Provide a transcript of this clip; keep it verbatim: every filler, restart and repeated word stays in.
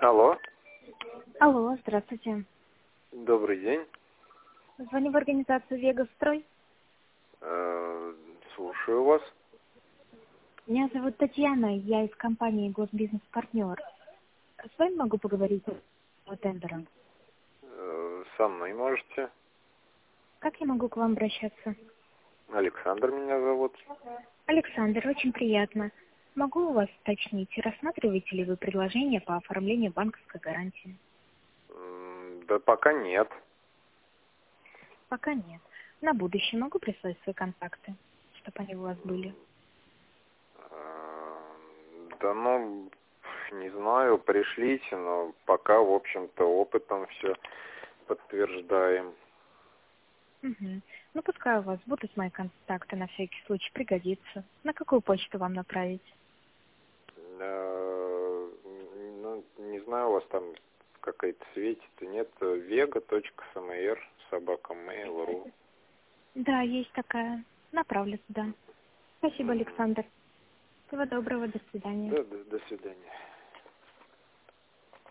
Алло. Алло, здравствуйте. Добрый день. Звоню в организацию «Вегастрой». Э, слушаю вас. Меня зовут Татьяна, я из компании «Госбизнес-партнер». С вами могу поговорить о тендерах? Э, со мной можете. Как я могу к вам обращаться? Александр меня зовут. Александр, очень приятно. Могу у вас уточнить, рассматриваете ли вы предложение по оформлению банковской гарантии? М, Да пока нет. Пока нет. На будущее могу прислать свои контакты, чтобы они у вас были? Э, Да ну, не знаю, пришлите, но пока, в общем-то, опытом все подтверждаем. Угу. Ну, пускай у вас будут мои контакты, на всякий случай пригодится. На какую почту вам направить? Э, Ну, не знаю, у вас там какая-то светит, нет, vega.smr собака mail.ru. Да, есть такая. Направлю туда. Спасибо, Александр. Всего доброго, до свидания. Да, до, до свидания.